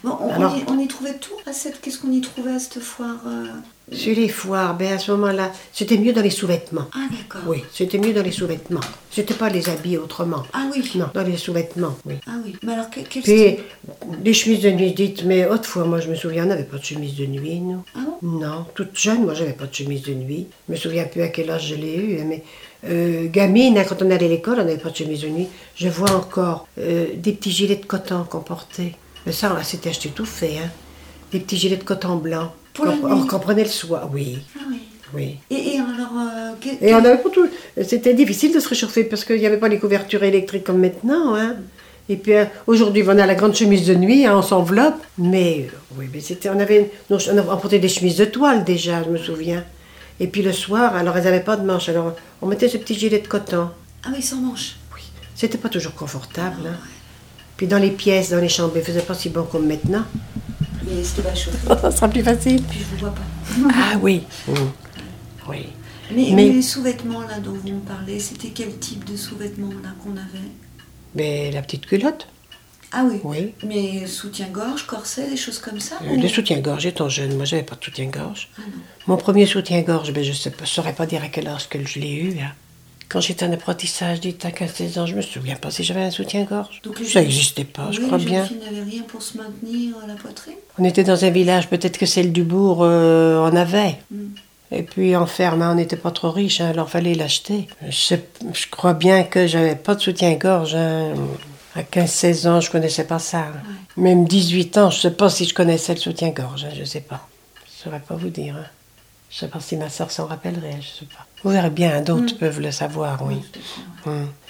Bon, on y trouvait tout à cette... Qu'est-ce qu'on y trouvait à cette foire Sur les foires, à ce moment-là, c'était mieux dans les sous-vêtements. Ah, d'accord. Oui, c'était mieux dans les sous-vêtements. C'était pas les habits autrement. Ah oui. Non, dans les sous-vêtements, oui. Ah oui. Mais alors, quel Puis, style les chemises de nuit dites, mais autrefois, moi je me souviens, on n'avait pas de chemise de nuit, nous. Ah bon? Non, toute jeune, moi j'avais pas de chemise de nuit. Je me souviens plus à quel âge je l'ai eu, mais gamine, quand on allait à l'école, on n'avait pas de chemise de nuit. Je vois encore des petits gilets de coton qu'on portait. Mais ça, c'était acheté tout fait, hein. Des petits gilets de coton blanc. Pour la nuit. Qu'on prenait le soir, oui. Ah oui. Oui. Et alors, Et on avait pas tout. C'était difficile de se réchauffer parce qu'il n'y avait pas les couvertures électriques comme maintenant, hein. Et puis aujourd'hui, on a la grande chemise de nuit, hein, on s'enveloppe. Mais oui, mais c'était, on portait des chemises de toile déjà, je me souviens. Et puis le soir, alors elles n'avaient pas de manches, alors on mettait ce petit gilet de coton. Ah oui, sans manches. Oui, c'était pas toujours confortable. Ah, hein. ouais. Puis dans les pièces, dans les chambres, ils faisaient pas si bon comme maintenant. Mais c'était pas chaud. Ça sera plus facile. Puis je vous vois pas. Ah oui. Oui. Mais les sous-vêtements là dont vous me parlez, c'était quel type de sous-vêtements là qu'on avait? Mais la petite culotte. Ah oui. Oui. Mais soutien-gorge, corset, des choses comme ça Les soutiens-gorge étant jeune, moi j'avais pas de soutien-gorge. Ah non. Mon premier soutien-gorge, je ne saurais pas dire à quel âge que je l'ai eu. Hein. Quand j'étais en apprentissage, à 15-16 ans, je me souviens pas si j'avais un soutien-gorge. Ça n'existait pas, je crois bien. Les jeunes filles n'avaient rien pour se maintenir à la poitrine. On était dans un village, peut-être que celle du bourg en avait. Et puis en ferme, hein, on n'était pas trop riches, hein, alors fallait l'acheter. Je crois bien que j'avais pas de soutien-gorge. Hein. À 15-16 ans, je connaissais pas ça. Hein. Ouais. Même 18 ans, je sais pas si je connaissais le soutien-gorge, hein, je sais pas. Je saurais pas vous dire. Hein. Je sais pas si ma soeur s'en rappellerait, je sais pas. Vous verrez bien, d'autres peuvent le savoir, oui.